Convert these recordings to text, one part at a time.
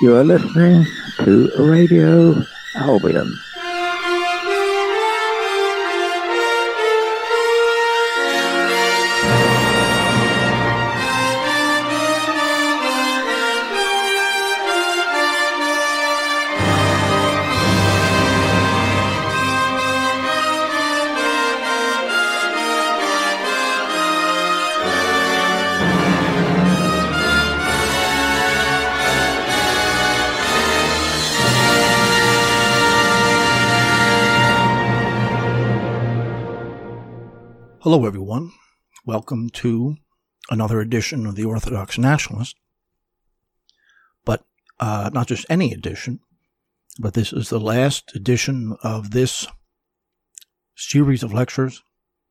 You are listening to Radio Albion. Hello, everyone. Welcome to another edition of the Orthodox Nationalist. But not just any edition, but this is the last edition of this series of lectures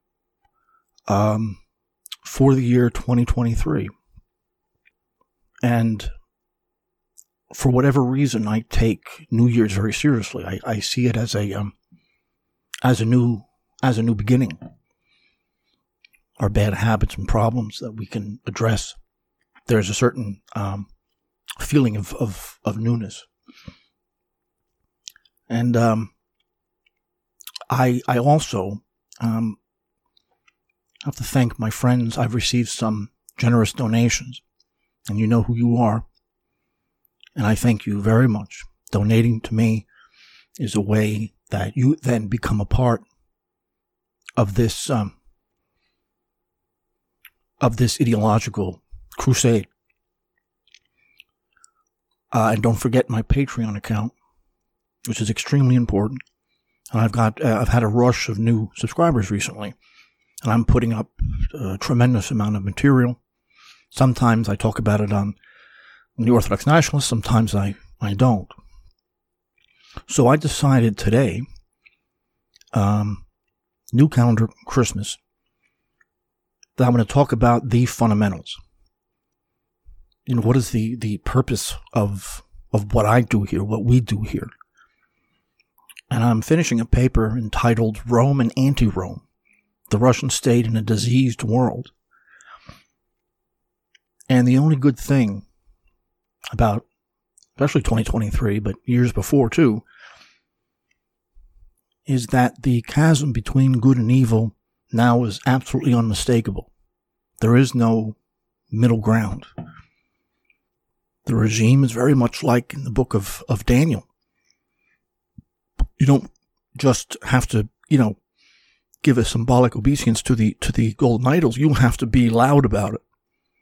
for the year 2023. And for whatever reason, I take New Year's very seriously. I see it as a new beginning. Our bad habits and problems that we can address. There's a certain feeling of newness. And I also have to thank my friends. I've received some generous donations, and you know who you are. And I thank you very much. Donating to me is a way that you then become a part of this ideological crusade. And don't forget my Patreon account, which is extremely important. And I've had a rush of new subscribers recently, and I'm putting up a tremendous amount of material. Sometimes I talk about it on the Orthodox Nationalist, sometimes I don't. So I decided today, new calendar Christmas, that I'm going to talk about the fundamentals. You know, what is the purpose of what I do here, what we do here? And I'm finishing a paper entitled Rome and Anti-Rome, the Russian State in a Diseased World. And the only good thing about, especially 2023, but years before too, is that the chasm between good and evil now is absolutely unmistakable. There is no middle ground. The regime is very much like in the book of Daniel. You don't just have to, give a symbolic obeisance to the golden idols. You have to be loud about it.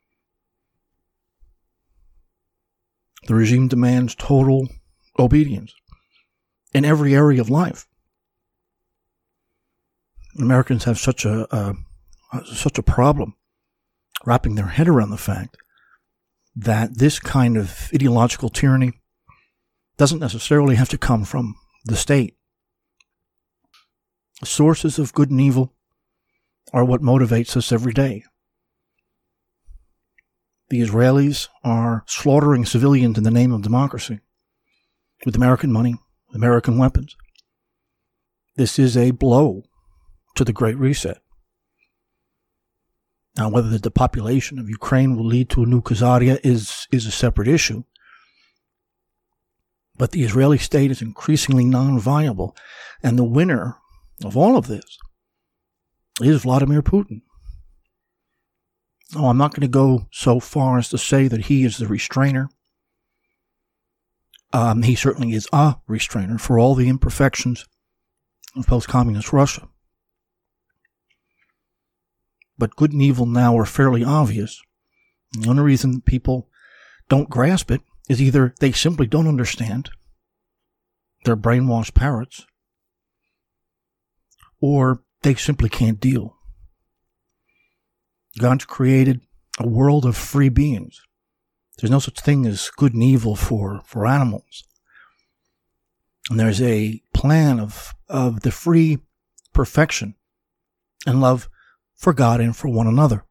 The regime demands total obedience in every area of life. Americans have such a problem wrapping their head around the fact that this kind of ideological tyranny doesn't necessarily have to come from the state. The sources of good and evil are what motivates us every day. The Israelis are slaughtering civilians in the name of democracy with American money, American weapons. This is a blow to the Great Reset. Now, whether the depopulation of Ukraine will lead to a new Khazaria is a separate issue. But the Israeli state is increasingly non-viable, and the winner of all of this is Vladimir Putin. Oh, I'm not going to go so far as to say that he is the restrainer. He certainly is a restrainer for all the imperfections of post-communist Russia. But good and evil now are fairly obvious. And the only reason people don't grasp it is either they simply don't understand, they're brainwashed parrots, or they simply can't deal. God's created a world of free beings. There's no such thing as good and evil for animals. And there's a plan of the free perfection and love for God and for one another.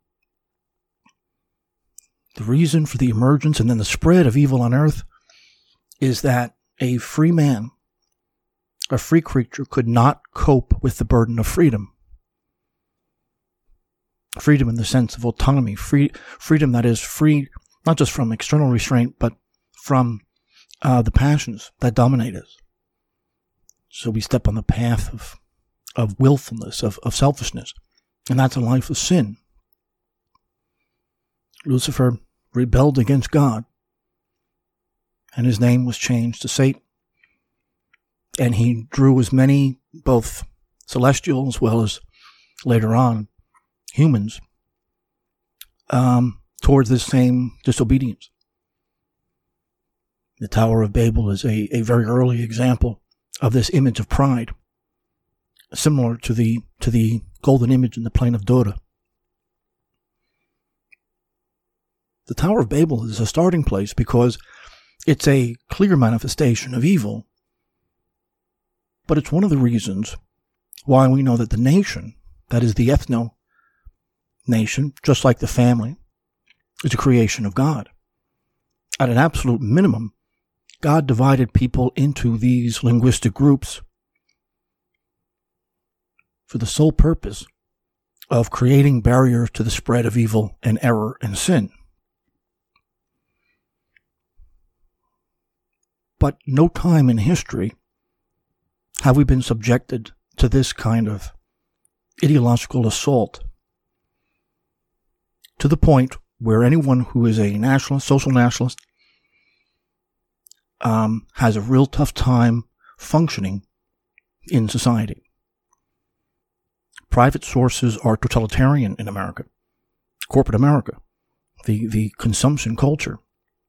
The reason for the emergence and then the spread of evil on earth is that a free man, a free creature, could not cope with the burden of freedom. Freedom in the sense of autonomy, freedom that is free not just from external restraint, but from the passions that dominate us. So we step on the path of willfulness, of selfishness, and that's a life of sin. Lucifer rebelled against God, and his name was changed to Satan. And he drew as many, both celestial as well as later on humans, towards this same disobedience. The Tower of Babel is a very early example of this image of pride, similar to the golden image in the plain of Dura. The Tower of Babel is a starting place because it's a clear manifestation of evil, but it's one of the reasons why we know that the nation, that is the ethno nation, just like the family, is a creation of God. At an absolute minimum, God divided people into these linguistic groups for the sole purpose of creating barriers to the spread of evil and error and sin. But no time in history have we been subjected to this kind of ideological assault, to the point where anyone who is a nationalist, social nationalist, has a real tough time functioning in society. Private sources are totalitarian in America, corporate America, the consumption culture.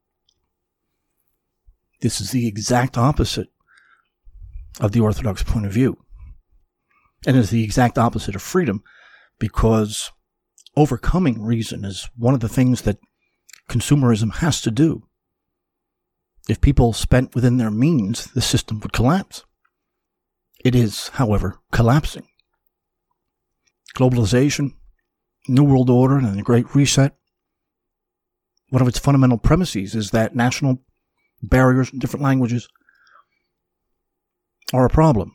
This is the exact opposite of the Orthodox point of view. And is the exact opposite of freedom, because overcoming reason is one of the things that consumerism has to do. If people spent within their means, the system would collapse. It is, however, collapsing. Globalization, New World Order, and the Great Reset, one of its fundamental premises is that national barriers in different languages are a problem.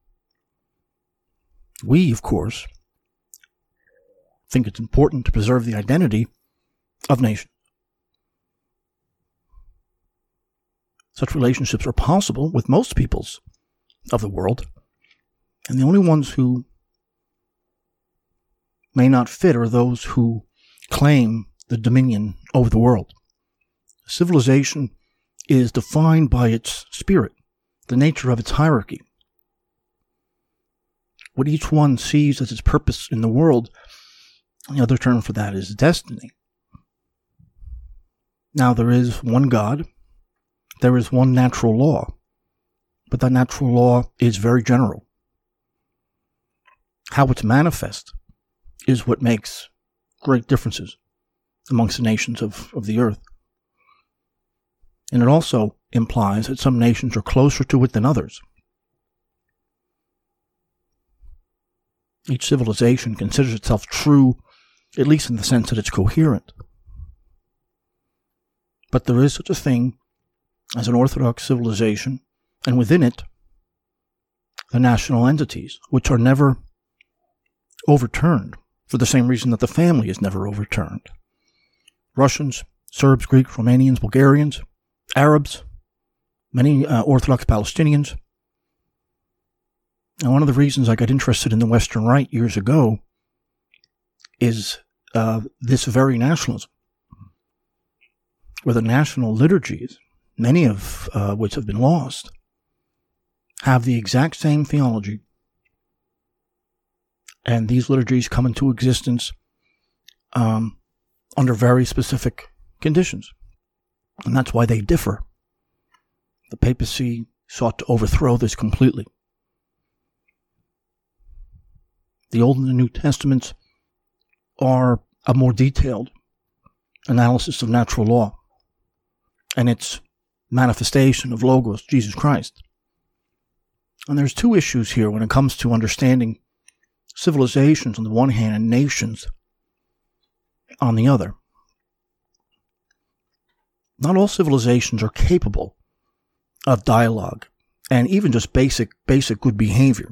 We, of course, think it's important to preserve the identity of nations. Such relationships are possible with most peoples of the world, and the only ones who may not fit are those who claim the dominion over the world. Civilization is defined by its spirit, the nature of its hierarchy. What each one sees as its purpose in the world, the other term for that is destiny. Now, there is one God, there is one natural law, but that natural law is very general. How it's manifest is what makes great differences amongst the nations of the earth. And it also implies that some nations are closer to it than others. Each civilization considers itself true, at least in the sense that it's coherent. But there is such a thing as an orthodox civilization, and within it, the national entities, which are never overturned, for the same reason that the family is never overturned. Russians, Serbs, Greeks, Romanians, Bulgarians, Arabs, many Orthodox Palestinians. And one of the reasons I got interested in the Western Rite years ago is this very nationalism, where the national liturgies, many of which have been lost, have the exact same theology. And these liturgies come into existence under very specific conditions. And that's why they differ. The papacy sought to overthrow this completely. The Old and the New Testaments are a more detailed analysis of natural law and its manifestation of Logos, Jesus Christ. And there's two issues here when it comes to understanding civilizations on the one hand and nations on the other. Not all civilizations are capable of dialogue and even just basic good behavior.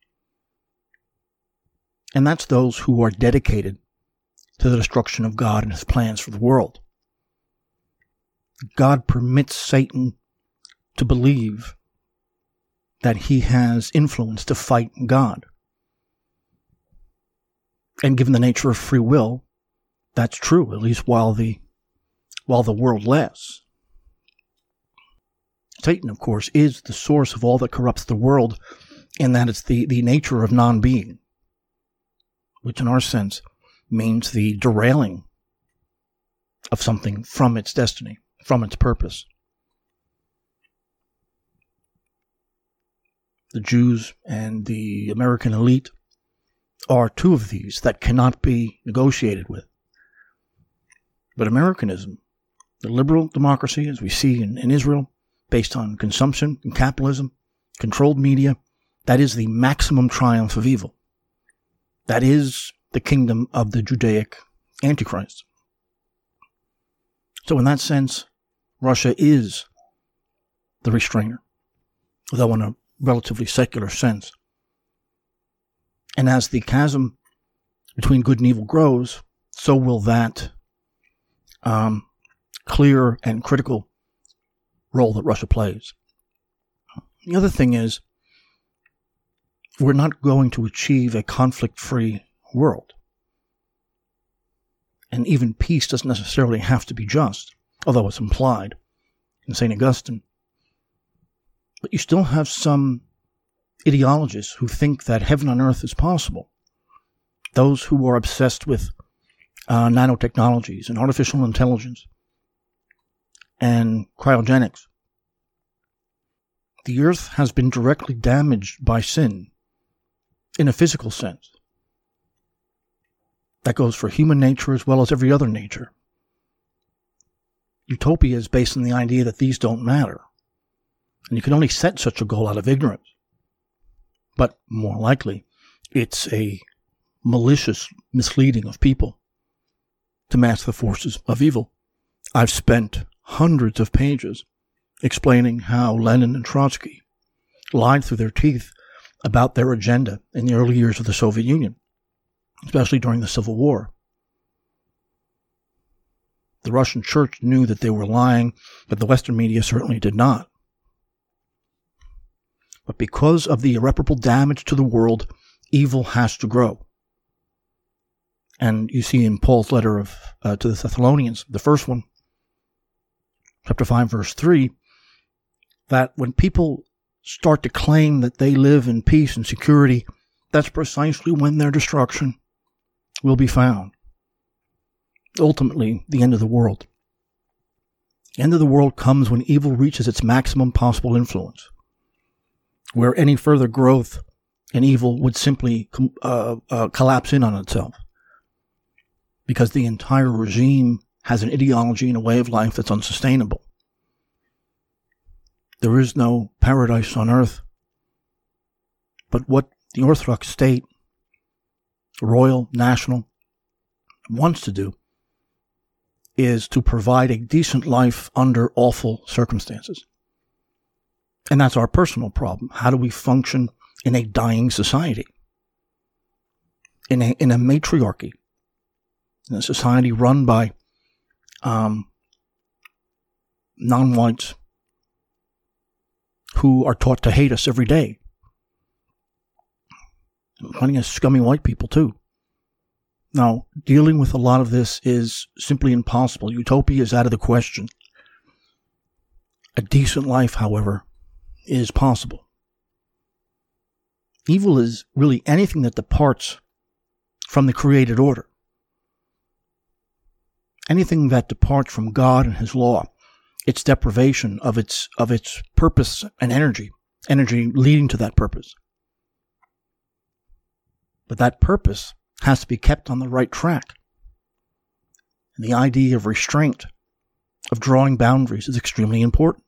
And that's those who are dedicated to the destruction of God and his plans for the world. God permits Satan to believe that he has influence to fight God. And given the nature of free will, that's true, at least while the world lasts. Satan, of course, is the source of all that corrupts the world, in that it's the nature of non-being, which in our sense means the derailing of something from its destiny, from its purpose. The Jews and the American elite are two of these that cannot be negotiated with. But Americanism, the liberal democracy as we see in Israel, based on consumption and capitalism, controlled media, that is the maximum triumph of evil. That is the kingdom of the Judaic Antichrist. So in that sense, Russia is the restrainer, though in a relatively secular sense. And as the chasm between good and evil grows, so will that clear and critical role that Russia plays. The other thing is, we're not going to achieve a conflict-free world. And even peace doesn't necessarily have to be just, although it's implied in St. Augustine. But you still have some ideologists who think that heaven on earth is possible. Those who are obsessed with nanotechnologies and artificial intelligence and cryogenics. The earth has been directly damaged by sin in a physical sense. That goes for human nature as well as every other nature. Utopia is based on the idea that these don't matter. And you can only set such a goal out of ignorance. But more likely, it's a malicious misleading of people to mask the forces of evil. I've spent hundreds of pages explaining how Lenin and Trotsky lied through their teeth about their agenda in the early years of the Soviet Union, especially during the Civil War. The Russian church knew that they were lying, but the Western media certainly did not. But because of the irreparable damage to the world, evil has to grow. And you see in Paul's letter to the Thessalonians, the first one, chapter 5, verse 3, that when people start to claim that they live in peace and security, that's precisely when their destruction will be found. Ultimately, the end of the world. The end of the world comes when evil reaches its maximum possible influence, where any further growth in evil would simply collapse in on itself, because the entire regime has an ideology and a way of life that's unsustainable. There is no paradise on earth. But what the Orthodox state, royal, national, wants to do is to provide a decent life under awful circumstances. And that's our personal problem. How do we function in a dying society? In a matriarchy? In a society run by non-whites who are taught to hate us every day. Plenty of scummy white people, too. Now, dealing with a lot of this is simply impossible. Utopia is out of the question. A decent life, however, is possible. Evil is really anything that departs from the created order. Anything that departs from God and His law, its deprivation of its purpose and energy leading to that purpose. But that purpose has to be kept on the right track. And the idea of restraint, of drawing boundaries, is extremely important.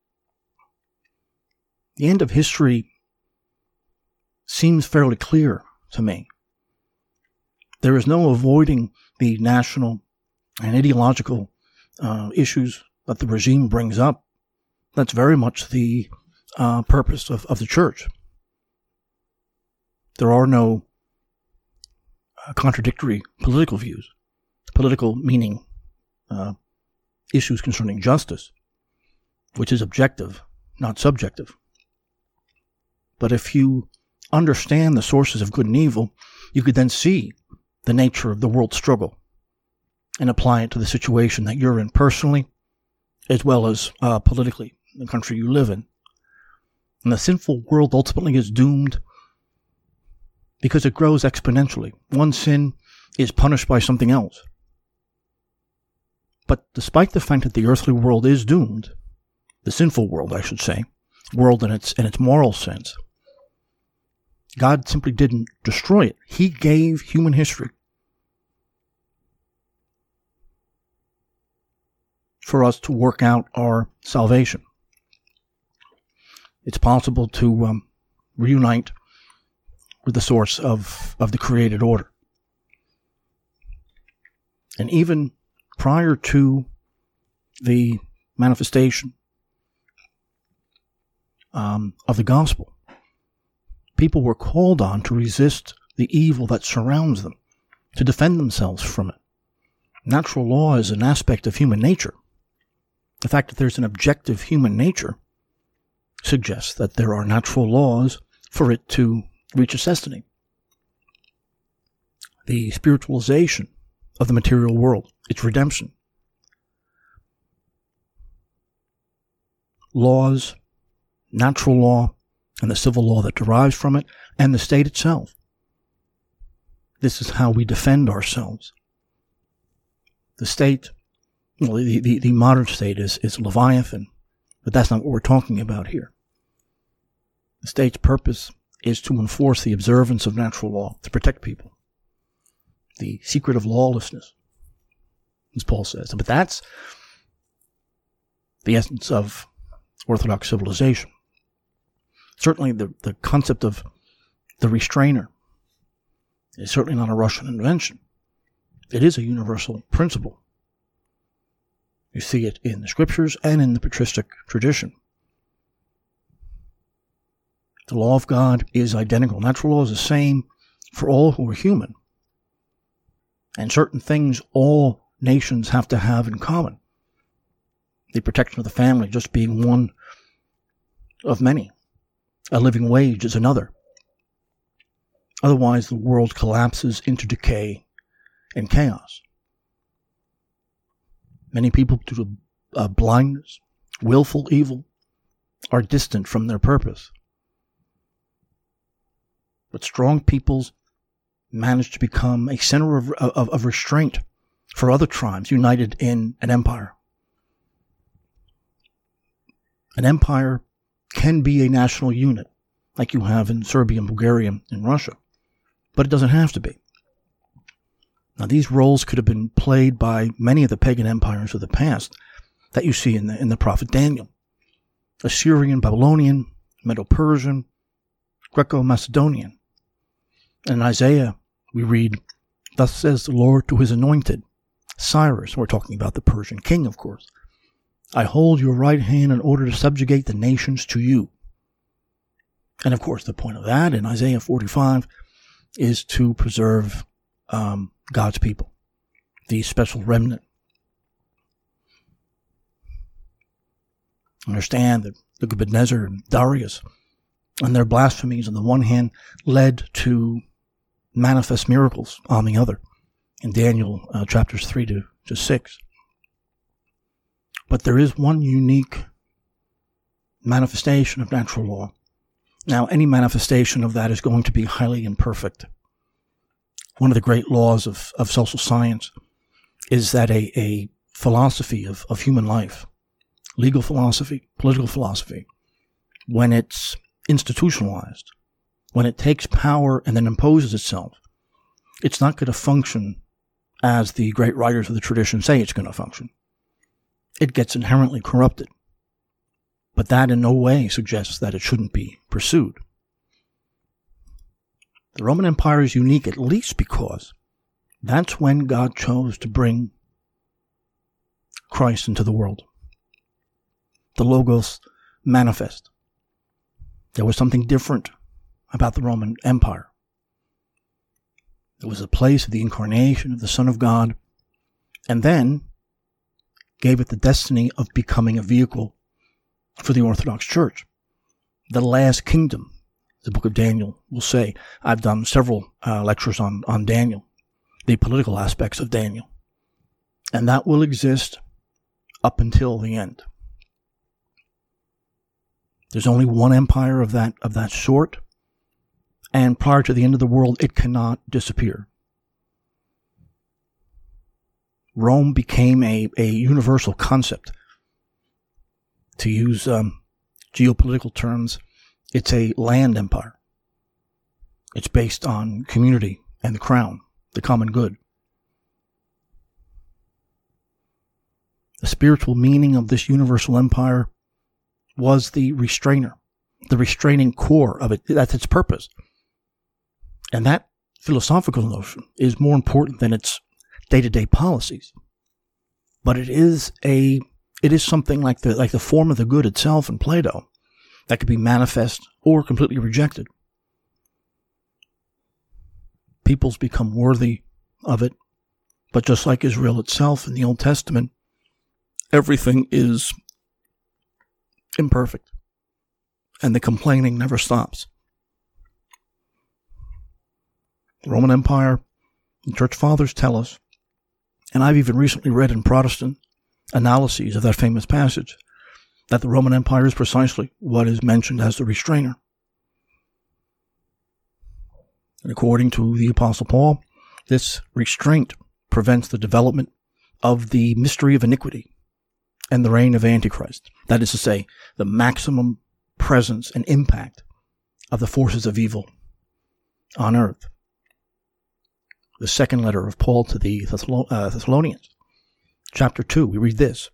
The end of history seems fairly clear to me. There is no avoiding the national and ideological issues that the regime brings up. That's very much the purpose of the church. There are no contradictory political views. Political meaning issues concerning justice, which is objective, not subjective. But if you understand the sources of good and evil, you could then see the nature of the world struggle and apply it to the situation that you're in personally, as well as politically, the country you live in. And the sinful world ultimately is doomed because it grows exponentially. One sin is punished by something else. But despite the fact that the earthly world is doomed, the sinful world, I should say, world in its moral sense, God simply didn't destroy it. He gave human history for us to work out our salvation. It's possible to reunite with the source of the created order. And even prior to the manifestation of the gospel, people were called on to resist the evil that surrounds them, to defend themselves from it. Natural law is an aspect of human nature. The fact that there's an objective human nature suggests that there are natural laws for it to reach its destiny. The spiritualization of the material world, its redemption. Laws, natural law, and the civil law that derives from it, and the state itself. This is how we defend ourselves. The state, well, the modern state is Leviathan, but that's not what we're talking about here. The state's purpose is to enforce the observance of natural law, to protect people. The secret of lawlessness, as Paul says. But that's the essence of Orthodox civilization. Certainly the concept of the restrainer is certainly not a Russian invention. It is a universal principle. You see it in the scriptures and in the patristic tradition. The law of God is identical. Natural law is the same for all who are human. And certain things all nations have to have in common. The protection of the family just being one of many. A living wage is another. Otherwise, the world collapses into decay and chaos. Many people, due to blindness, willful evil, are distant from their purpose. But strong peoples manage to become a center of restraint for other tribes united in an empire. An empire can be a national unit, like you have in Serbia and Bulgaria and Russia, but it doesn't have to be. Now, these roles could have been played by many of the pagan empires of the past that you see in the prophet Daniel. Assyrian, Babylonian, Medo-Persian, Greco-Macedonian. And in Isaiah, we read, "Thus says the Lord to his anointed, Cyrus," we're talking about the Persian king, of course, "I hold your right hand in order to subjugate the nations to you." And of course, the point of that in Isaiah 45 is to preserve God's people, the special remnant. Understand that Nebuchadnezzar and Darius and their blasphemies on the one hand led to manifest miracles on the other in Daniel chapters 3 to 6. But there is one unique manifestation of natural law. Now, any manifestation of that is going to be highly imperfect. One of the great laws of social science is that a philosophy of human life, legal philosophy, political philosophy, when it's institutionalized, when it takes power and then imposes itself, it's not going to function as the great writers of the tradition say it's going to function. It gets inherently corrupted. But that in no way suggests that it shouldn't be pursued. The Roman Empire is unique at least because that's when God chose to bring Christ into the world. The Logos manifest. There was something different about the Roman Empire. It was a place of the incarnation of the Son of God, and then gave it the destiny of becoming a vehicle for for the Orthodox Church. The last kingdom, the book of Daniel will say. I've done several lectures on Daniel, the political aspects of Daniel. And that will exist up until the end. There's only one empire of that sort, and prior to the end of the world, it cannot disappear. Rome became a universal concept. To use geopolitical terms, it's a land empire. It's based on community and the crown, the common good. The spiritual meaning of this universal empire was the restrainer, the restraining core of it. That's its purpose. And that philosophical notion is more important than its day-to-day policies. But it is something like the form of the good itself in Plato that could be manifest or completely rejected. Peoples become worthy of it, but just like Israel itself in the Old Testament, everything is imperfect, and the complaining never stops. The Roman Empire, the Church Fathers tell us, and I've even recently read in Protestant analyses of that famous passage, that the Roman Empire is precisely what is mentioned as the restrainer. And according to the Apostle Paul, this restraint prevents the development of the mystery of iniquity and the reign of Antichrist. That is to say, the maximum presence and impact of the forces of evil on earth. The second letter of Paul to the Thessalonians, chapter 2, we read this.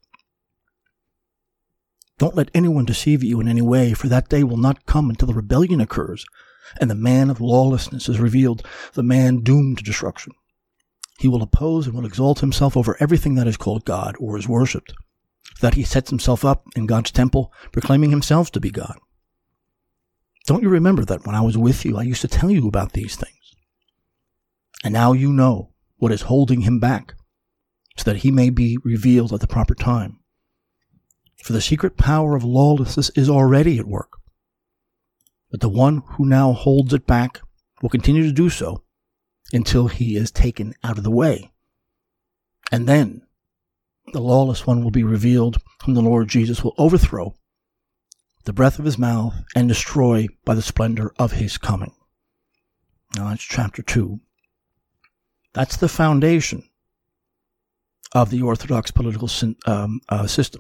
Don't let anyone deceive you in any way, for that day will not come until the rebellion occurs, and the man of lawlessness is revealed, the man doomed to destruction. He will oppose and will exalt himself over everything that is called God or is worshipped, so that he sets himself up in God's temple, proclaiming himself to be God. Don't you remember that when I was with you, I used to tell you about these things? And now you know what is holding him back, so that he may be revealed at the proper time. For the secret power of lawlessness is already at work. But the one who now holds it back will continue to do so until he is taken out of the way. And then the lawless one will be revealed, whom the Lord Jesus will overthrow the breath of his mouth and destroy by the splendor of his coming. Now that's chapter 2. That's the foundation of the Orthodox political system.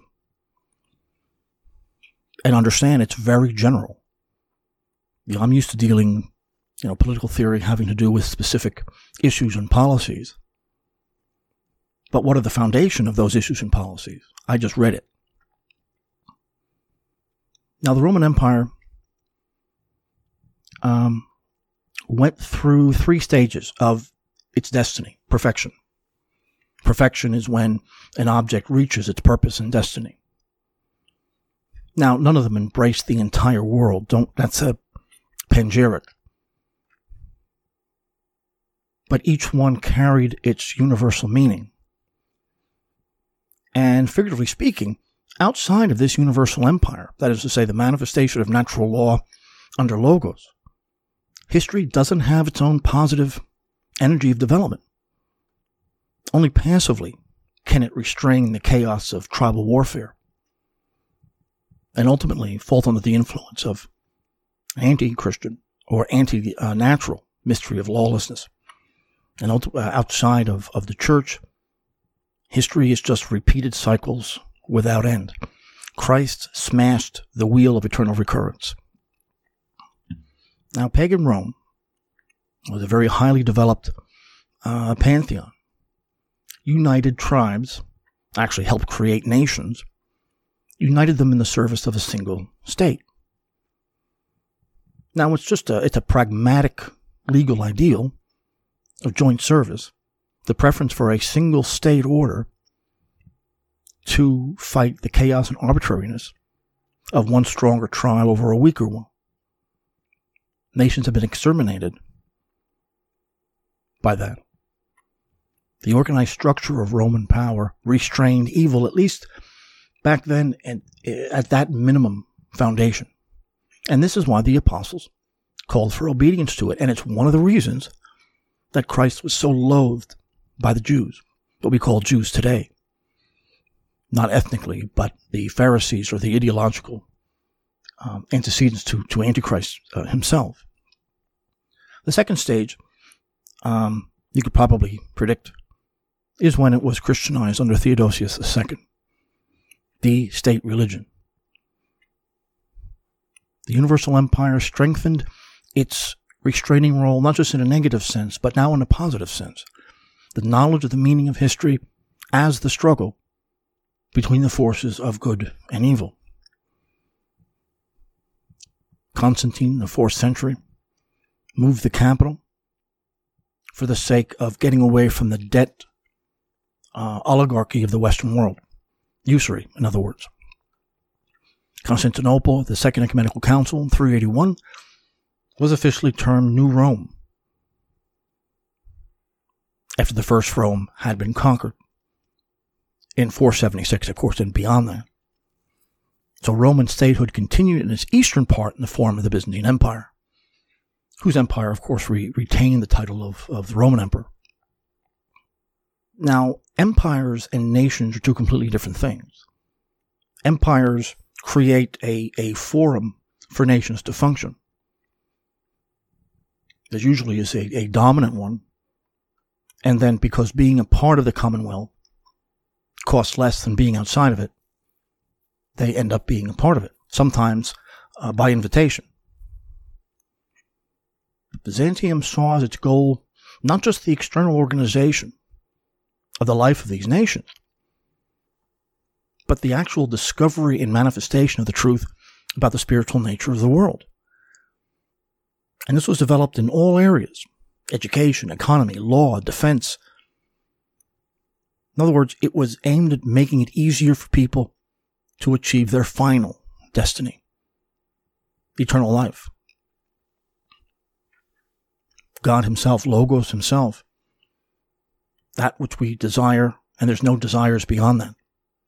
And understand, it's very general. You know, I'm used to dealing, political theory having to do with specific issues and policies. But what are the foundation of those issues and policies? I just read it. Now, the Roman Empire went through 3 stages of its destiny. Perfection. Perfection is when an object reaches its purpose and destiny. Now, none of them embrace the entire world. That's a panegyric. But each one carried its universal meaning. And figuratively speaking, outside of this universal empire, that is to say, the manifestation of natural law under Logos, history doesn't have its own positive energy of development. Only passively can it restrain the chaos of tribal warfare and ultimately fall under the influence of anti-Christian or anti-natural mystery of lawlessness. And outside of the church, history is just repeated cycles without end. Christ smashed the wheel of eternal recurrence. Now, pagan Rome was a very highly developed pantheon. United tribes, actually helped create nations, united them in the service of a single state. Now, it's a pragmatic legal ideal of joint service, the preference for a single state order to fight the chaos and arbitrariness of one stronger tribe over a weaker one. Nations have been exterminated by that. The organized structure of Roman power restrained evil, at least back then at that minimum foundation. And this is why the apostles called for obedience to it. And it's one of the reasons that Christ was so loathed by the Jews, what we call Jews today. Not ethnically, but the Pharisees or the ideological antecedents to Antichrist himself. The second stage, you could probably predict, is when it was Christianized under Theodosius II, the state religion. The Universal Empire strengthened its restraining role, not just in a negative sense, but now in a positive sense. The knowledge of the meaning of history as the struggle between the forces of good and evil. Constantine, in the 4th century, moved the capital for the sake of getting away from the debt oligarchy of the Western world. Usury, in other words. Constantinople, the Second Ecumenical Council in 381, was officially termed New Rome, after the first Rome had been conquered in 476, of course, and beyond that. So Roman statehood continued in its eastern part in the form of the Byzantine Empire, whose empire, of course, retained the title of the Roman Emperor. Now, empires and nations are two completely different things. Empires create a forum for nations to function. There usually is a dominant one, and then because being a part of the Commonwealth costs less than being outside of it, they end up being a part of it, sometimes by invitation. Byzantium saw as its goal not just the external organization of the life of these nations, but the actual discovery and manifestation of the truth about the spiritual nature of the world. And this was developed in all areas: education, economy, law, defense. In other words, it was aimed at making it easier for people to achieve their final destiny, eternal life. God himself, Logos himself, that which we desire, and there's no desires beyond that.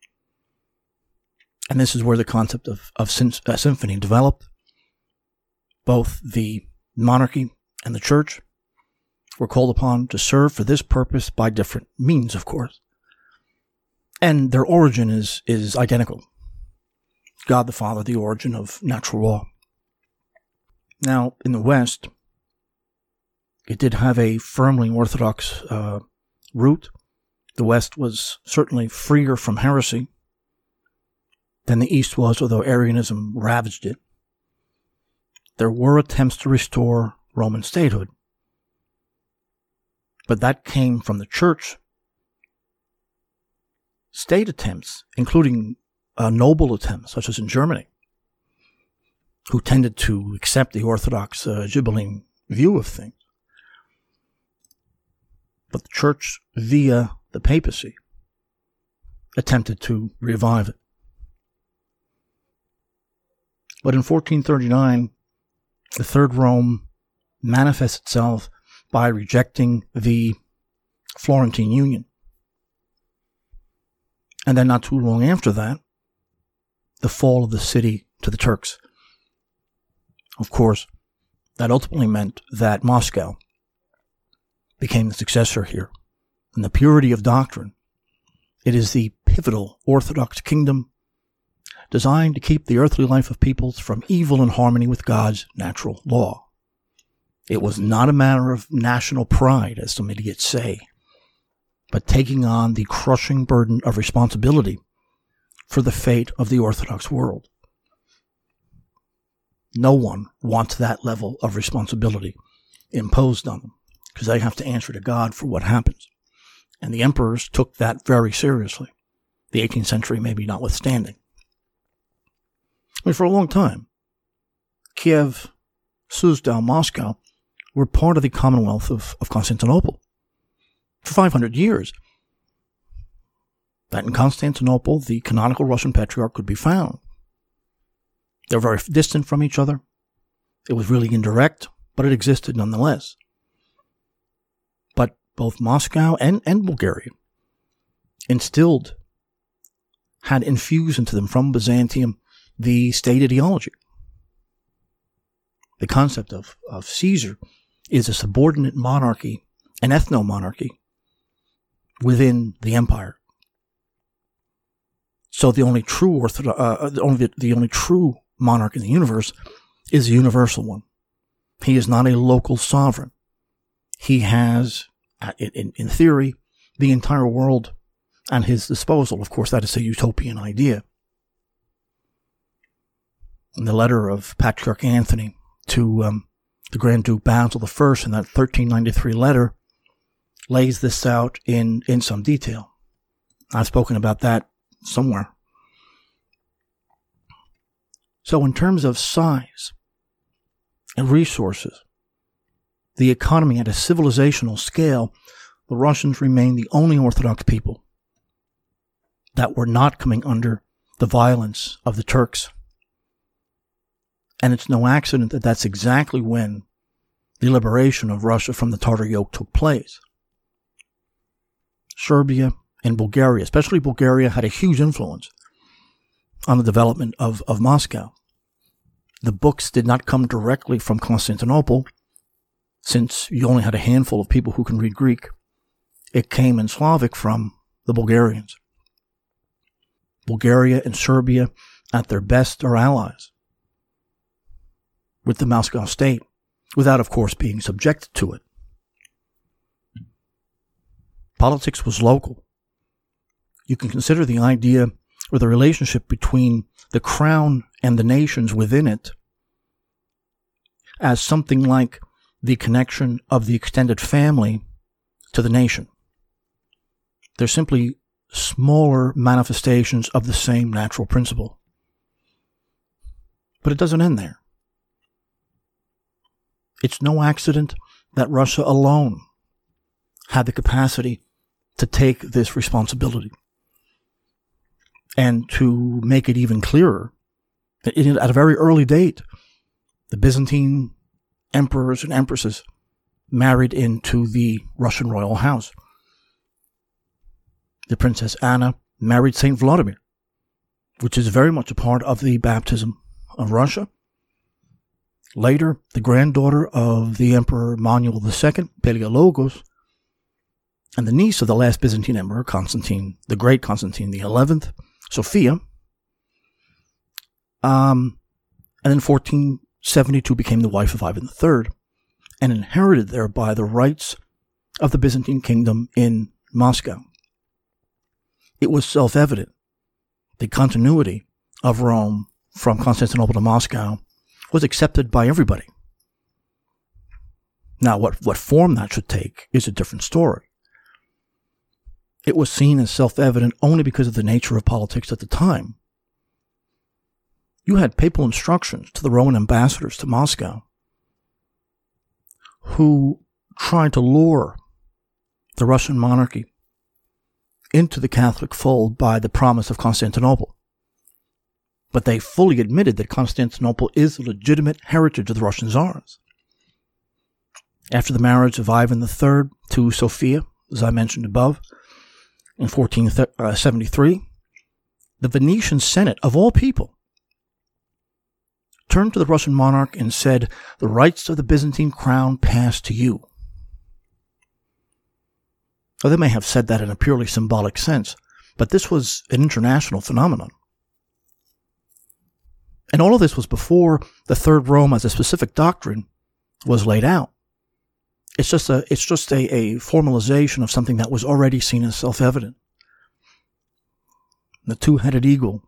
And this is where the concept of symphony developed. Both the monarchy and the church were called upon to serve for this purpose by different means, of course. And their origin is identical. God the Father, the origin of natural law. Now, in the West, it did have a firmly Orthodox root. The West was certainly freer from heresy than the East was, although Arianism ravaged it. There were attempts to restore Roman statehood, but that came from the church. State attempts, including noble attempts, such as in Germany, who tended to accept the Orthodox Ghibelline view of things. But the church, via the papacy, attempted to revive it. But in 1439, the Third Rome manifests itself by rejecting the Florentine Union. And then not too long after that, the fall of the city to the Turks. Of course, that ultimately meant that Moscow became the successor here. In the purity of doctrine, it is the pivotal Orthodox kingdom designed to keep the earthly life of peoples from evil in harmony with God's natural law. It was not a matter of national pride, as some idiots say, but taking on the crushing burden of responsibility for the fate of the Orthodox world. No one wants that level of responsibility imposed on them, because they have to answer to God for what happens. And the emperors took that very seriously, the 18th century maybe notwithstanding. I mean, for a long time, Kiev, Suzdal, Moscow were part of the Commonwealth of Constantinople. For 500 years, that in Constantinople, the canonical Russian Patriarch could be found. They were very distant from each other. It was really indirect, but it existed nonetheless. But both Moscow and Bulgaria instilled had infused into them from Byzantium the state ideology. The concept of Caesar is a subordinate monarchy, an ethno-monarchy within the empire. So the only true the only true monarch in the universe is a universal one. He is not a local sovereign. He has, in theory, the entire world at his disposal. Of course, that is a utopian idea. In the letter of Patriarch Anthony to the Grand Duke Basil I in that 1393 letter lays this out in some detail. I've spoken about that somewhere. So in terms of size and resources, the economy at a civilizational scale, the Russians remain the only Orthodox people that were not coming under the violence of the Turks. And it's no accident that that's exactly when the liberation of Russia from the Tatar yoke took place. Serbia and Bulgaria, especially Bulgaria, had a huge influence on the development of Moscow. The books did not come directly from Constantinople, since you only had a handful of people who can read Greek. It came in Slavic from the Bulgarians. Bulgaria and Serbia, at their best, are allies with the Moscow state, without, of course, being subjected to it. Politics was local. You can consider the idea or the relationship between the crown and the nations within it as something like the connection of the extended family to the nation. They're simply smaller manifestations of the same natural principle. But it doesn't end there. It's no accident that Russia alone had the capacity to take this responsibility. And to make it even clearer, at a very early date, the Byzantine emperors and empresses married into the Russian royal house. The Princess Anna married Saint Vladimir, which is very much a part of the baptism of Russia. Later, the granddaughter of the Emperor Manuel II, Palaiologos, and the niece of the last Byzantine emperor, Constantine, the great Constantine XI, Sophia, and in 1472 became the wife of Ivan III, and inherited thereby the rights of the Byzantine kingdom in Moscow. It was self-evident the continuity of Rome from Constantinople to Moscow was accepted by everybody. Now, what form that should take is a different story. It was seen as self-evident only because of the nature of politics at the time. You had papal instructions to the Roman ambassadors to Moscow who tried to lure the Russian monarchy into the Catholic fold by the promise of Constantinople. But they fully admitted that Constantinople is a legitimate heritage of the Russian Tsars. After the marriage of Ivan III to Sophia, as I mentioned above, in 1473, the Venetian Senate, of all people, turned to the Russian monarch and said, "The rights of the Byzantine crown pass to you." Well, they may have said that in a purely symbolic sense, but this was an international phenomenon. And all of this was before the Third Rome as a specific doctrine was laid out. It's just a formalization of something that was already seen as self-evident. The two-headed eagle,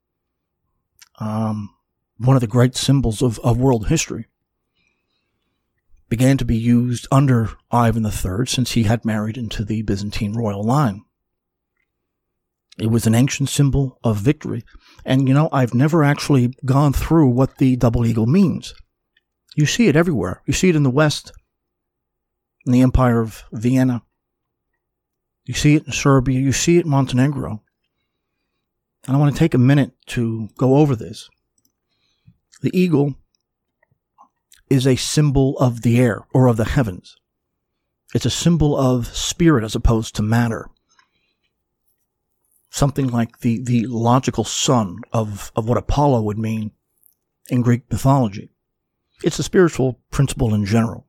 one of the great symbols of world history, began to be used under Ivan III since he had married into the Byzantine royal line. It was an ancient symbol of victory. And, I've never actually gone through what the double eagle means. You see it everywhere. You see it in the West, in the Empire of Vienna. You see it in Serbia. You see it in Montenegro. And I want to take a minute to go over this. The eagle is a symbol of the air or of the heavens. It's a symbol of spirit as opposed to matter. something like the logical son of what Apollo would mean in Greek mythology. It's a spiritual principle in general.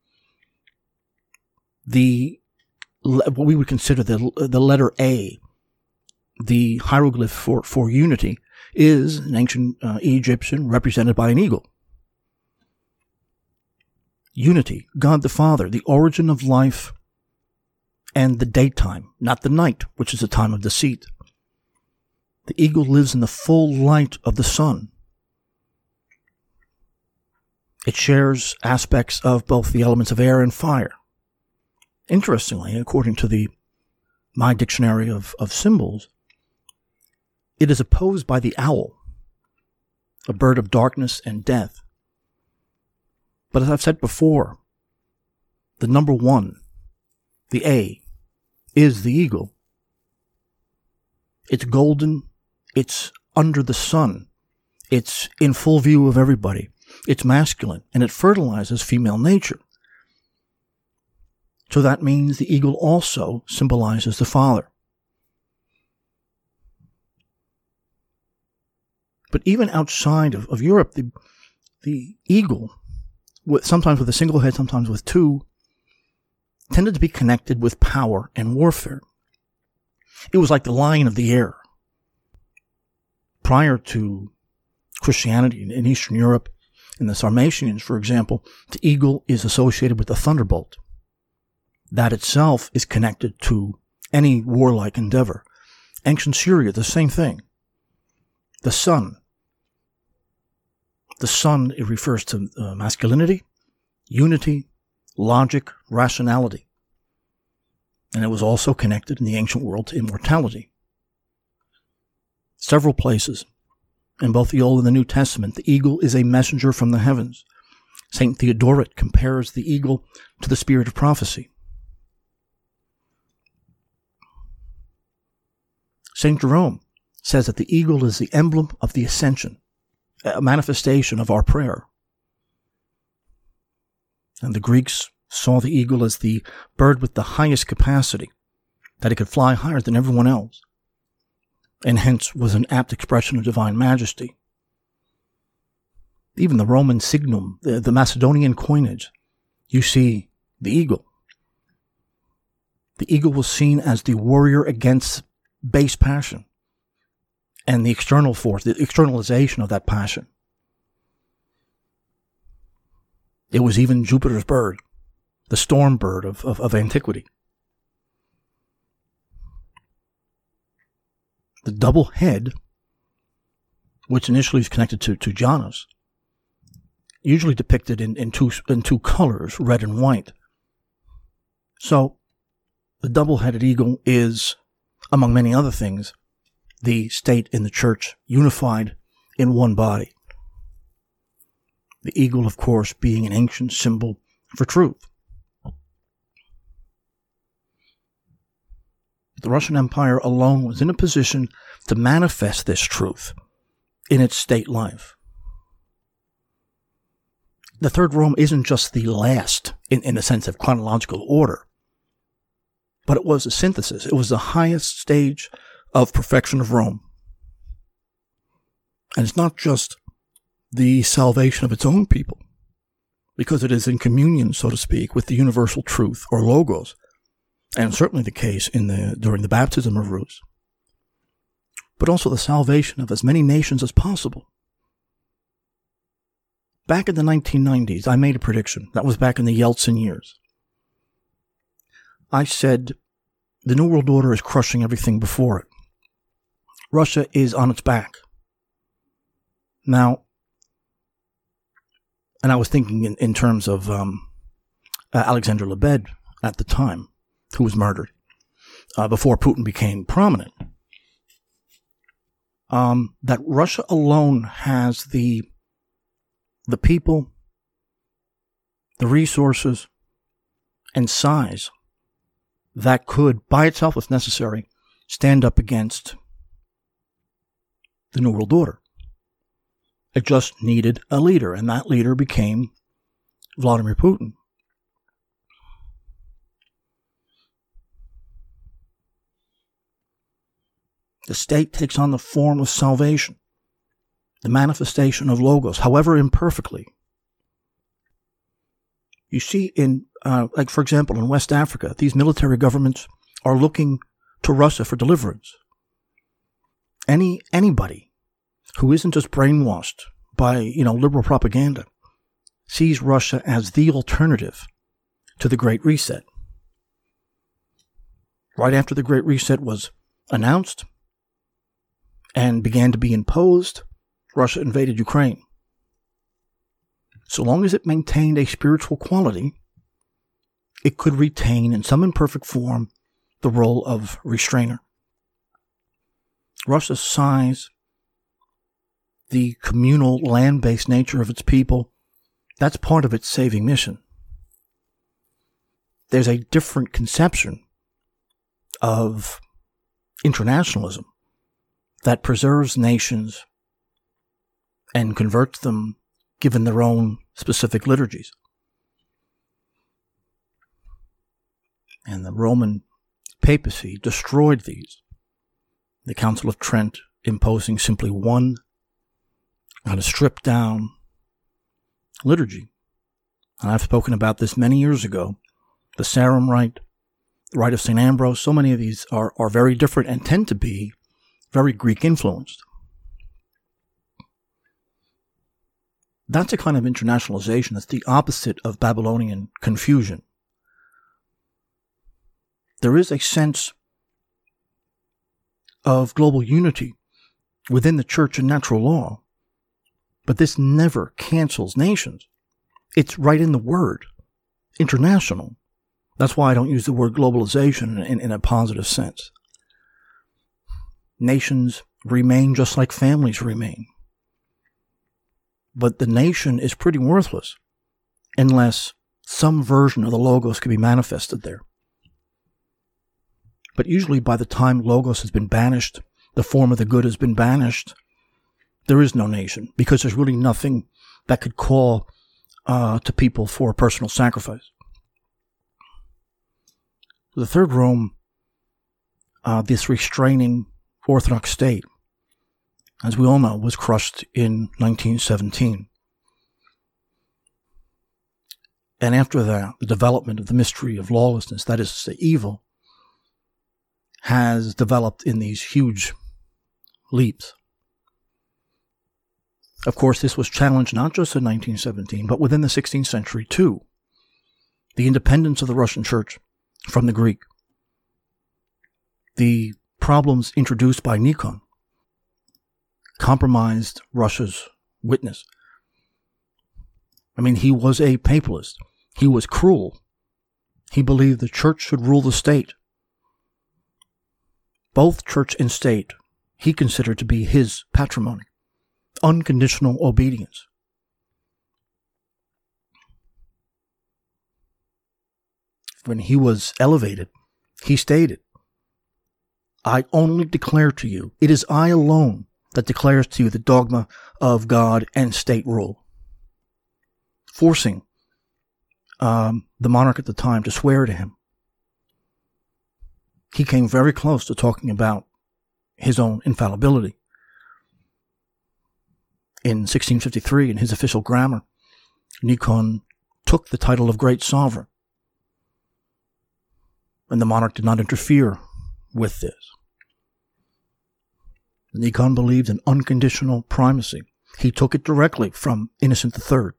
What we would consider the letter A, the hieroglyph for unity, is an ancient Egyptian represented by an eagle. Unity, God the Father, the origin of life, and the daytime, not the night, which is a time of deceit. The eagle lives in the full light of the sun. It shares aspects of both the elements of air and fire. Interestingly, according to my dictionary of symbols, it is opposed by the owl, a bird of darkness and death. But as I've said before, the number one, the A, is the eagle. It's golden, it's under the sun, it's in full view of everybody, it's masculine, and it fertilizes female nature. So that means the eagle also symbolizes the father. But even outside of Europe, the eagle, sometimes with a single head, sometimes with two, tended to be connected with power and warfare. It was like the lion of the air. Prior to Christianity in Eastern Europe, in the Sarmatians, for example, the eagle is associated with the thunderbolt. That itself is connected to any warlike endeavor. Ancient Syria, the same thing. The sun. The sun, it refers to masculinity, unity, logic, rationality. And it was also connected in the ancient world to immortality. Several places in both the Old and the New Testament, the eagle is a messenger from the heavens. St. Theodoret compares the eagle to the spirit of prophecy. St. Jerome says that the eagle is the emblem of the ascension, a manifestation of our prayer. And the Greeks saw the eagle as the bird with the highest capacity, that it could fly higher than everyone else, and hence was an apt expression of divine majesty. Even the Roman signum, the Macedonian coinage, you see the eagle. The eagle was seen as the warrior against base passion and the external force, the externalization of that passion. It was even Jupiter's bird, the storm bird of antiquity. The double head, which initially is connected to Janus, usually depicted in two colors, red and white. So, the double-headed eagle is, among many other things, the state and the church unified in one body. The eagle, of course, being an ancient symbol for truth. The Russian Empire alone was in a position to manifest this truth in its state life. The Third Rome isn't just the last in the sense of chronological order, but it was a synthesis. It was the highest stage of perfection of Rome. And it's not just the salvation of its own people, because it is in communion, so to speak, with the universal truth, or logos, and certainly the case during the baptism of Rus, but also the salvation of as many nations as possible. Back in the 1990s, I made a prediction. That was back in the Yeltsin years. I said, the New World Order is crushing everything before it. Russia is on its back. Now, and I was thinking in terms of Alexander Lebed at the time, who was murdered before Putin became prominent. That Russia alone has the people, the resources, and size that could, by itself if necessary, stand up against the New World Order. It just needed a leader, and that leader became Vladimir Putin. The state takes on the form of salvation, the manifestation of Logos, however imperfectly. You see like for example, in West Africa, these military governments are looking to Russia for deliverance. Anybody who isn't just brainwashed by, liberal propaganda sees Russia as the alternative to the Great Reset. Right after the Great Reset was announced and began to be imposed, Russia invaded Ukraine. So long as it maintained a spiritual quality, it could retain, in some imperfect form, the role of restrainer. Russia's size, the communal land-based nature of its people, that's part of its saving mission. There's a different conception of internationalism that preserves nations and converts them given their own specific liturgies. And the Roman papacy destroyed these. The Council of Trent imposing simply one on a stripped-down liturgy. And I've spoken about this many years ago. The Sarum Rite, the Rite of St. Ambrose, so many of these are very different and tend to be very Greek-influenced. That's a kind of internationalization. That's the opposite of Babylonian confusion. There is a sense of global unity within the church and natural law, but this never cancels nations. It's right in the word, international. That's why I don't use the word globalization in a positive sense. Nations remain just like families remain. But the nation is pretty worthless unless some version of the Logos can be manifested there. But usually by the time Logos has been banished, the form of the good has been banished, there is no nation, because there's really nothing that could call to people for personal sacrifice. The Third Rome, this restraining Orthodox state, as we all know, was crushed in 1917. And after that, the development of the mystery of lawlessness, that is to say, evil, has developed in these huge leaps. Of course, this was challenged not just in 1917, but within the 16th century too. The independence of the Russian Church from the Greek. The problems introduced by Nikon compromised Russia's witness. I mean, he was a papalist. He was cruel. He believed the church should rule the state. Both church and state he considered to be his patrimony. Unconditional obedience. When he was elevated, he stated, "I only declare to you, it is I alone that declares to you the dogma of God and state rule," forcing the monarch at the time to swear to him. He came very close to talking about his own infallibility. In 1653, in his official grammar, Nikon took the title of Great Sovereign, and the monarch did not interfere with this. Nikon believed in unconditional primacy. He took it directly from Innocent III.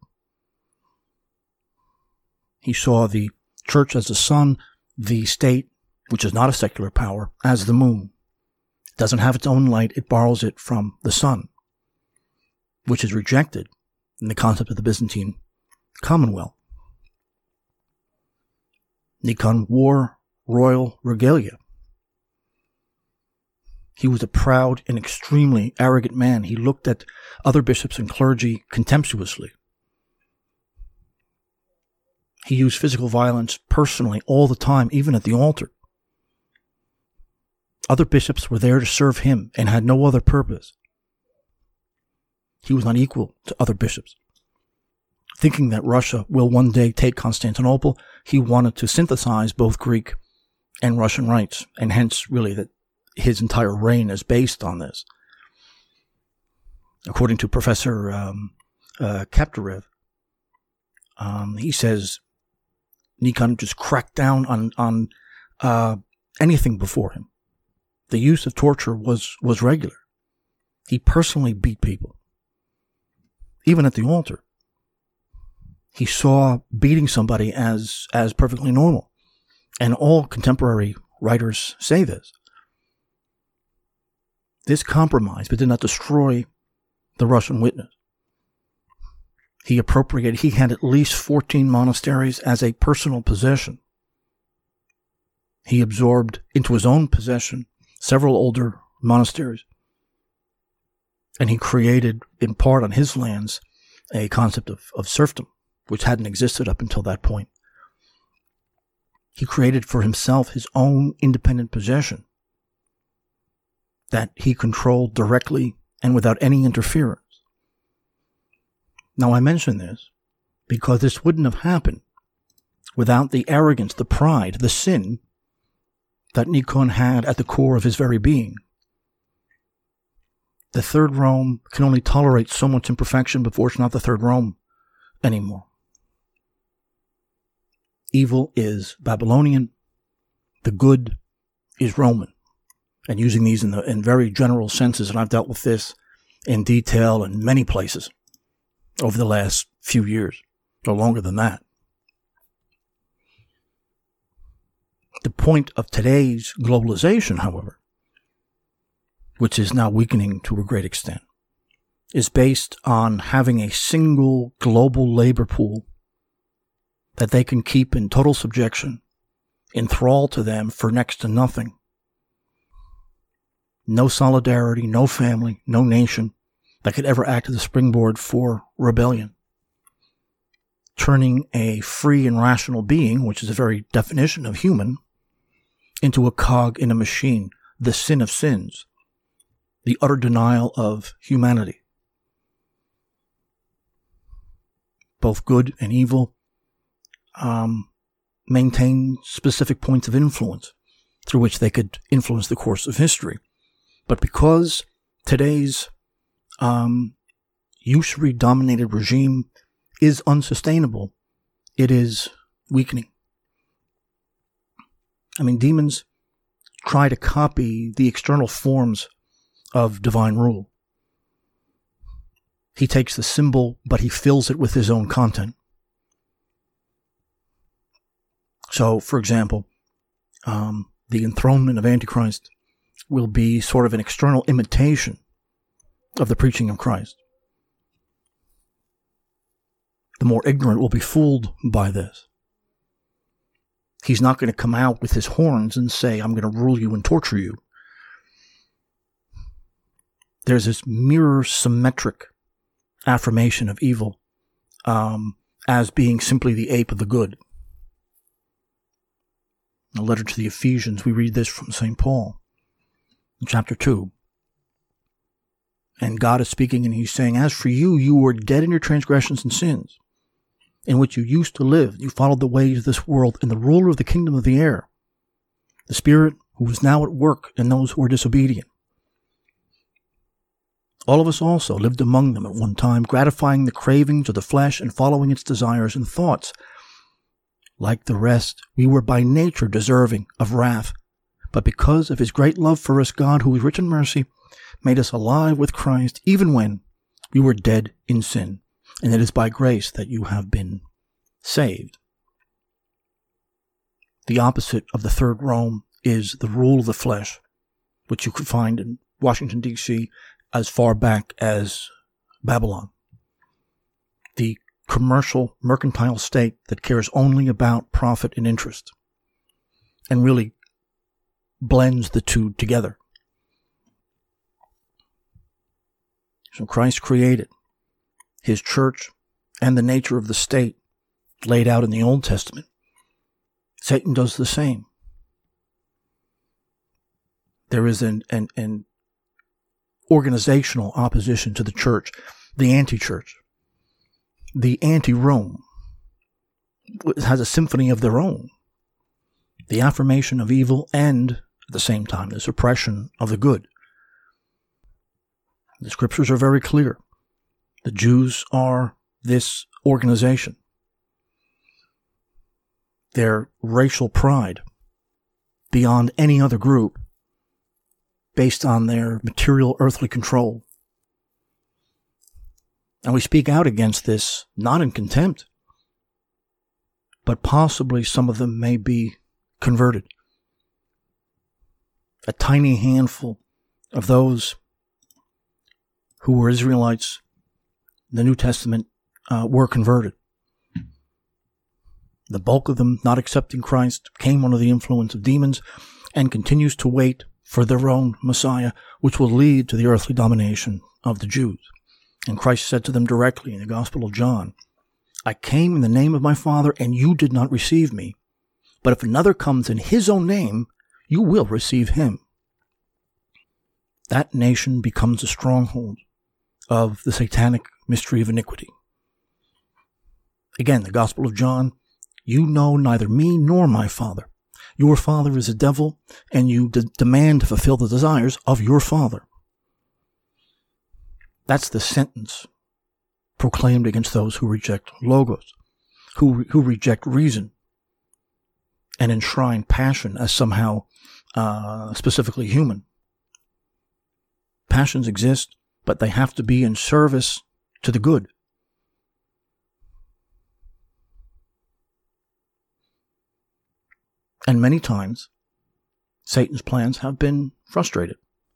He saw the church as the sun, the state, which is not a secular power, as the moon. It doesn't have its own light, it borrows it from the sun, which is rejected in the concept of the Byzantine Commonwealth. Nikon wore royal regalia. He was a proud and extremely arrogant man. He looked at other bishops and clergy contemptuously. He used physical violence personally all the time, even at the altar. Other bishops were there to serve him and had no other purpose. He was not equal to other bishops. Thinking that Russia will one day take Constantinople, he wanted to synthesize both Greek and Russian rites, and hence, really, that his entire reign is based on this. According to Professor Kapterev, he says Nikon just cracked down on anything before him. The use of torture was regular. He personally beat people, even at the altar. He saw beating somebody as perfectly normal. And all contemporary writers say this. This compromised but did not destroy the Russian witness. He had at least 14 monasteries as a personal possession. He absorbed into his own possession several older monasteries. And he created, in part on his lands, a concept of serfdom, which hadn't existed up until that point. He created for himself his own independent possession that he controlled directly and without any interference. Now, I mention this because this wouldn't have happened without the arrogance, the pride, the sin that Nikon had at the core of his very being. The Third Rome can only tolerate so much imperfection before it's not the Third Rome anymore. Evil is Babylonian. The good is Roman. And using these in very general senses, and I've dealt with this in detail in many places over the last few years, or longer than that. The point of today's globalization, however, which is now weakening to a great extent, is based on having a single global labor pool that they can keep in total subjection, in thrall to them for next to nothing. No solidarity, no family, no nation that could ever act as a springboard for rebellion. Turning a free and rational being, which is the very definition of human, into a cog in a machine, the sin of sins, the utter denial of humanity. Both good and evil maintain specific points of influence through which they could influence the course of history. But because today's usury-dominated regime is unsustainable, it is weakening. I mean, demons try to copy the external forms of divine rule. He takes the symbol, but he fills it with his own content. So, for example, the enthronement of Antichrist will be sort of an external imitation of the preaching of Christ. The more ignorant will be fooled by this. He's not going to come out with his horns and say, I'm going to rule you and torture you. There's this mirror symmetric affirmation of evil as being simply the ape of the good. In the letter to the Ephesians, we read this from St. Paul in chapter 2. And God is speaking and he's saying, as for you, you were dead in your transgressions and sins, in which you used to live. You followed the ways of this world and the ruler of the kingdom of the air, the spirit who is now at work in those who are disobedient. All of us also lived among them at one time, gratifying the cravings of the flesh and following its desires and thoughts. Like the rest, we were by nature deserving of wrath. But because of his great love for us, God, who is rich in mercy, made us alive with Christ, even when we were dead in sin. And it is by grace that you have been saved. The opposite of the Third Rome is the rule of the flesh, which you could find in Washington, D.C., as far back as Babylon. The commercial, mercantile state that cares only about profit and interest, and really blends the two together. So Christ created his church and the nature of the state laid out in the Old Testament. Satan does the same. There is an organizational opposition to the church, the anti-church. The anti-Rome has a symphony of their own. The affirmation of evil and at the same time, the suppression of the good. The scriptures are very clear. The Jews are this organization. Their racial pride, beyond any other group, based on their material earthly control. And we speak out against this, not in contempt, but possibly some of them may be converted. A tiny handful of those who were Israelites in the New Testament were converted. The bulk of them, not accepting Christ, came under the influence of demons and continues to wait for their own Messiah, which will lead to the earthly domination of the Jews. And Christ said to them directly in the Gospel of John, I came in the name of my Father, and you did not receive me. But if another comes in his own name, you will receive him. That nation becomes a stronghold of the satanic mystery of iniquity. Again, the Gospel of John, you know neither me nor my Father. Your father is a devil, and you demand to fulfill the desires of your father. That's the sentence proclaimed against those who reject logos, who reject reason, and enshrine passion as somehow specifically human. Passions exist, but they have to be in service to the good. And many times, Satan's plans have been frustrated.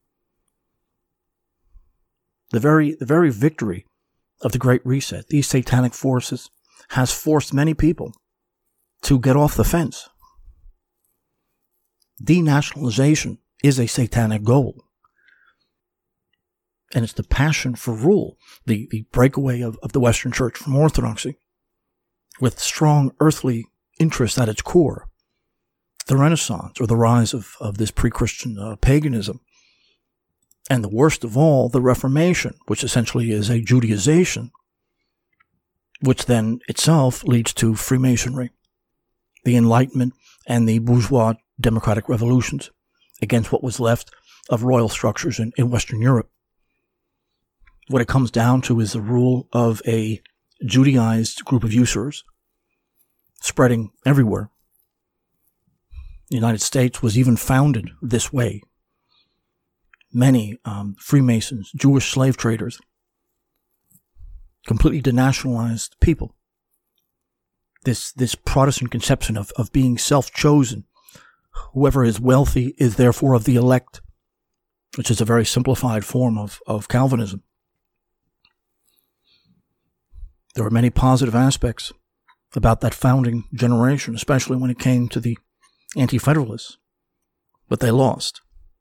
The very victory of the Great Reset, these satanic forces, has forced many people to get off the fence. Denationalization is a satanic goal. And it's the passion for rule, the breakaway of the Western Church from Orthodoxy, with strong earthly interest at its core. The Renaissance, or the rise of this pre-Christian paganism. And the worst of all, the Reformation, which essentially is a Judaization, which then itself leads to Freemasonry, the Enlightenment, and the bourgeois democratic revolutions against what was left of royal structures in Western Europe. What it comes down to is the rule of a Judaized group of usurers spreading everywhere. The United States was even founded this way. Many Freemasons, Jewish slave traders, completely denationalized people. This Protestant conception of being self-chosen. Whoever is wealthy is therefore of the elect, which is a very simplified form of Calvinism. There were many positive aspects about that founding generation, especially when it came to the Anti-Federalists, but they lost.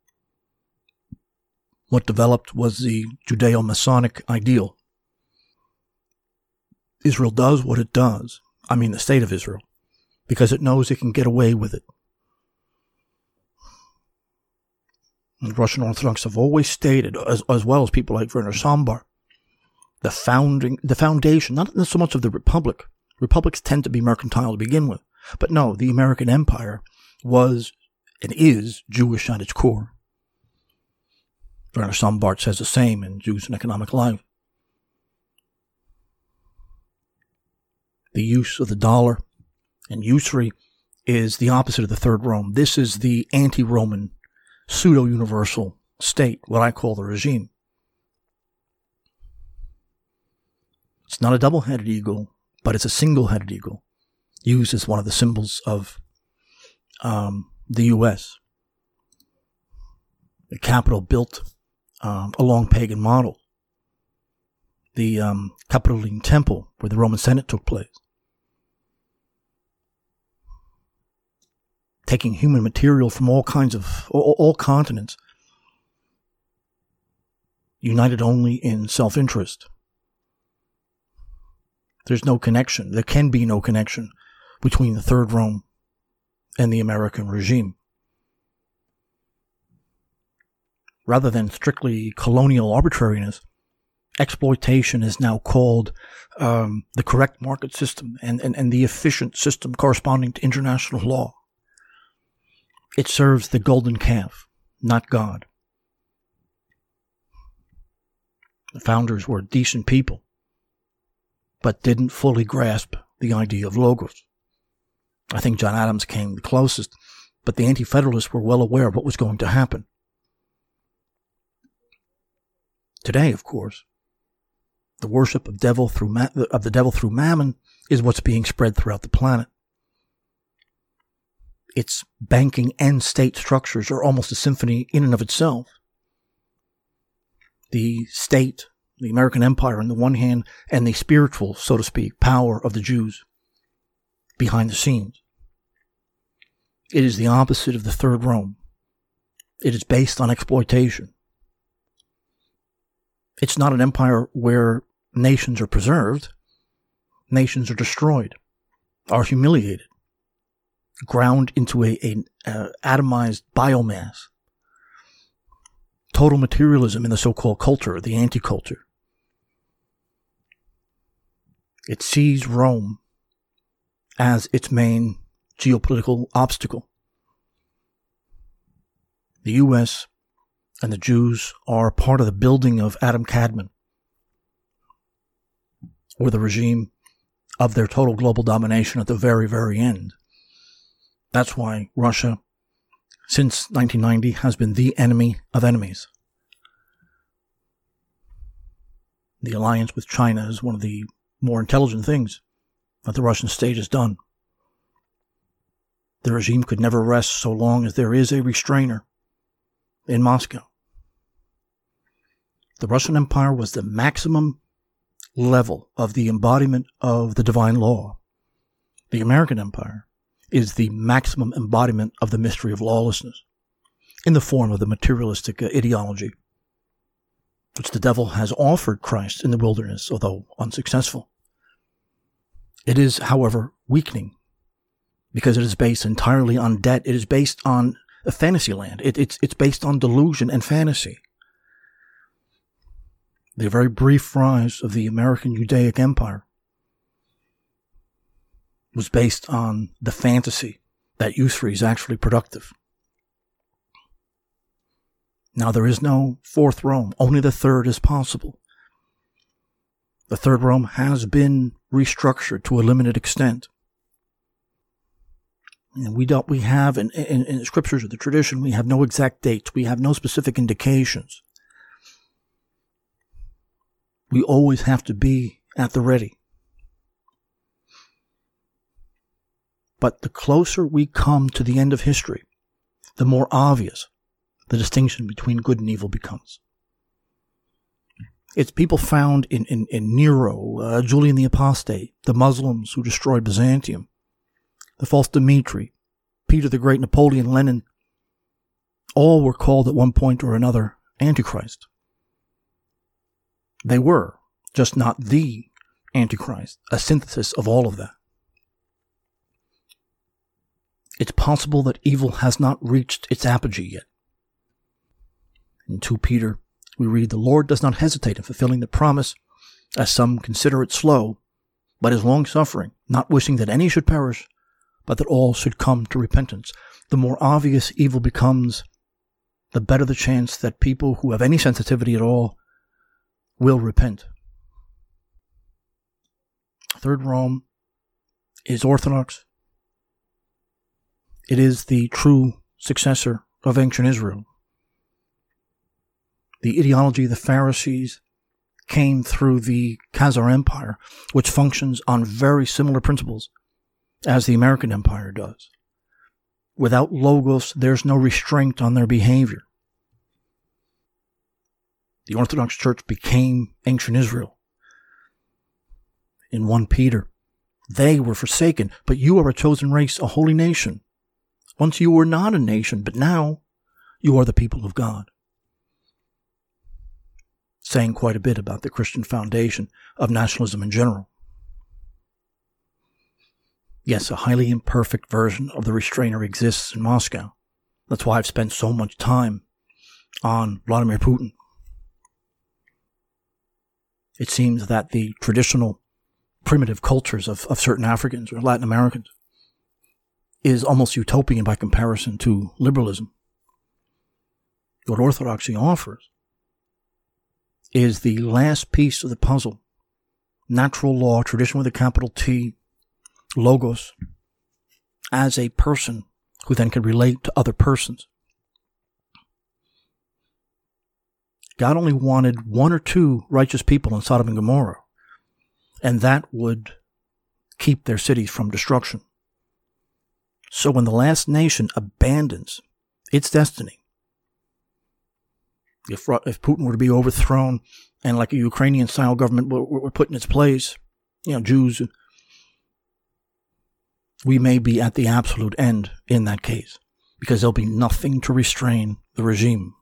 What developed was the Judeo-Masonic ideal. Israel does what it does, the state of Israel, because it knows it can get away with it. And Russian Orthodox have always stated, as well as people like Werner Sambar, the foundation, not so much of the Republic. Republics tend to be mercantile to begin with. But no, the American Empire was and is Jewish at its core. Werner Sombart says the same in Jews and Economic Life. The use of the dollar and usury is the opposite of the Third Rome. This is the anti-Roman, pseudo-universal state, what I call the regime. It's not a double-headed eagle, but it's a single-headed eagle, used as one of the symbols of the U.S. The capital built along pagan model. The Capitoline Temple, where the Roman Senate took place. Taking human material from all continents, united only in self-interest. There's no connection. There can be no connection between the Third Rome and the American regime. Rather than strictly colonial arbitrariness, exploitation is now called the correct market system and the efficient system corresponding to international law. It serves the golden calf, not God. The founders were decent people, but didn't fully grasp the idea of logos. I think John Adams came the closest, but the Anti-Federalists were well aware of what was going to happen. Today, of course, the worship of the devil through Mammon is what's being spread throughout the planet. Its banking and state structures are almost a symphony in and of itself. The state, the American empire on the one hand, and the spiritual, so to speak, power of the Jews behind the scenes. It is the opposite of the Third Rome. It is based on exploitation. It's not an empire where nations are preserved. Nations are destroyed, are humiliated, ground into an atomized biomass. Total materialism in the so-called culture, the anti-culture. It sees Rome as its main geopolitical obstacle. The U.S. and the Jews are part of the building of Adam Kadmon, or the regime of their total global domination at the very, very end. That's why Russia, since 1990, has been the enemy of enemies. The alliance with China is one of the more intelligent things that the Russian state has done. The regime could never rest so long as there is a restrainer in Moscow. The Russian Empire was the maximum level of the embodiment of the divine law. The American Empire is the maximum embodiment of the mystery of lawlessness in the form of the materialistic ideology, which the devil has offered Christ in the wilderness, although unsuccessful. It is, however, weakening because it is based entirely on debt. It is based on a fantasy land. It's based on delusion and fantasy. The very brief rise of the American Judaic Empire was based on the fantasy that usury is actually productive. Now there is no fourth Rome. Only the third is possible. The third Rome has been restructured to a limited extent. And we have in the scriptures of the tradition, we have no exact dates. We have no specific indications. We always have to be at the ready. But the closer we come to the end of history, the more obvious the distinction between good and evil becomes. It's people found in Nero, Julian the Apostate, the Muslims who destroyed Byzantium, the false Dmitri, Peter the Great, Napoleon, Lenin. All were called at one point or another Antichrist. They were, just not the Antichrist, a synthesis of all of that. It's possible that evil has not reached its apogee yet. In 2 Peter, we read, "The Lord does not hesitate in fulfilling the promise, as some consider it slow, but is long-suffering, not wishing that any should perish, but that all should come to repentance." The more obvious evil becomes, the better the chance that people who have any sensitivity at all will repent. Third Rome is Orthodox. It is the true successor of ancient Israel. The ideology of the Pharisees came through the Khazar Empire, which functions on very similar principles as the American Empire does. Without logos, there's no restraint on their behavior. The Orthodox Church became ancient Israel. In 1 Peter, they were forsaken, but you are a chosen race, a holy nation. Once you were not a nation, but now you are the people of God. Saying quite a bit about the Christian foundation of nationalism in general. Yes, a highly imperfect version of the restrainer exists in Moscow. That's why I've spent so much time on Vladimir Putin. It seems that the traditional primitive cultures of certain Africans or Latin Americans is almost utopian by comparison to liberalism. What orthodoxy offers is the last piece of the puzzle. Natural law, tradition with a capital T, logos, as a person who then can relate to other persons. God only wanted 1 or 2 righteous people in Sodom and Gomorrah, and that would keep their cities from destruction. So when the last nation abandons its destiny, if Putin were to be overthrown and like a Ukrainian-style government were put in its place, Jews, we may be at the absolute end in that case, because there'll be nothing to restrain the regime.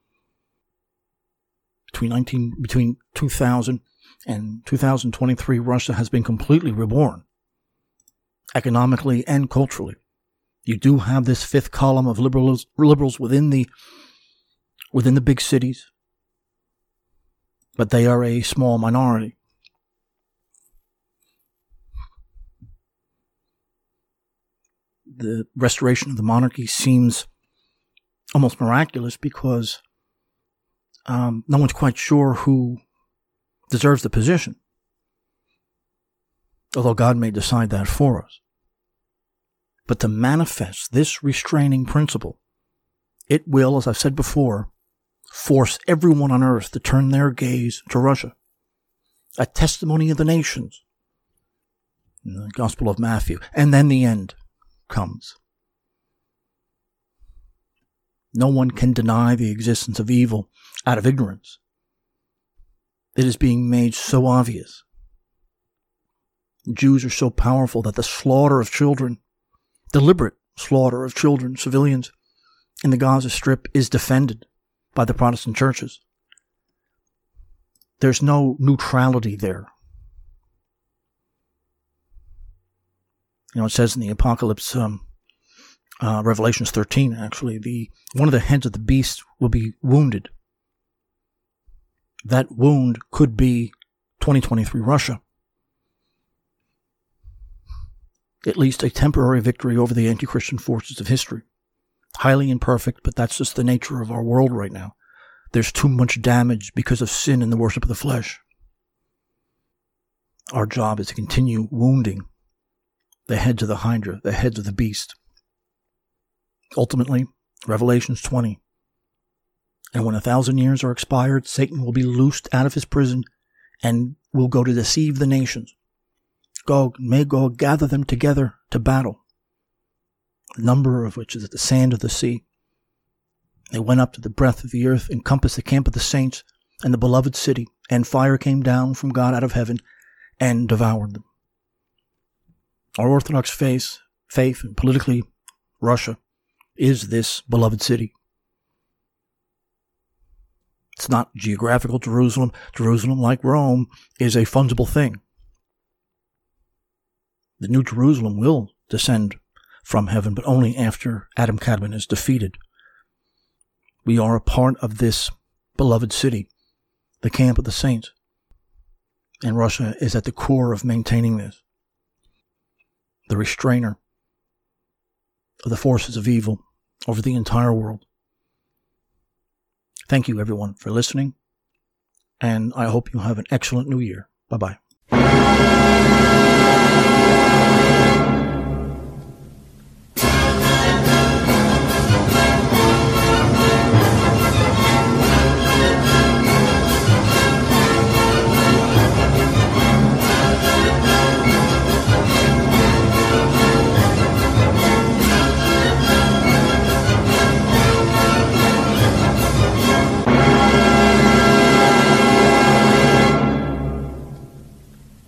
Between 2000 and 2023, Russia has been completely reborn, economically and culturally. You do have this fifth column of liberals within the big cities, but they are a small minority. The restoration of the monarchy seems almost miraculous because no one's quite sure who deserves the position, although God may decide that for us. But to manifest this restraining principle, it will, as I've said before, force everyone on earth to turn their gaze to Russia. A testimony of the nations, in the Gospel of Matthew, and then the end comes. No one can deny the existence of evil out of ignorance. It is being made so obvious. Jews are so powerful that the slaughter of children, deliberate slaughter of children, civilians, in the Gaza Strip is defended by the Protestant churches. There's no neutrality there. It says in the Apocalypse, Revelations 13, actually, one of the heads of the beast will be wounded. That wound could be 2023 Russia. At least a temporary victory over the anti-Christian forces of history. Highly imperfect, but that's just the nature of our world right now. There's too much damage because of sin and the worship of the flesh. Our job is to continue wounding the heads of the Hydra, the heads of the beast. Ultimately, Revelations 20. And when 1,000 years are expired, Satan will be loosed out of his prison and will go to deceive the nations. Gog and Magog gather them together to battle, the number of which is as the sand of the sea. They went up to the breadth of the earth, encompassed the camp of the saints and the beloved city, and fire came down from God out of heaven and devoured them. Our Orthodox faith, and politically Russia, is this beloved city. It's not geographical Jerusalem. Jerusalem, like Rome, is a fungible thing. The New Jerusalem will descend from heaven, but only after Adam Kadmon is defeated. We are a part of this beloved city, the camp of the saints. And Russia is at the core of maintaining this. The restrainer of the forces of evil over the entire world. Thank you, everyone, for listening, and I hope you have an excellent new year. Bye-bye.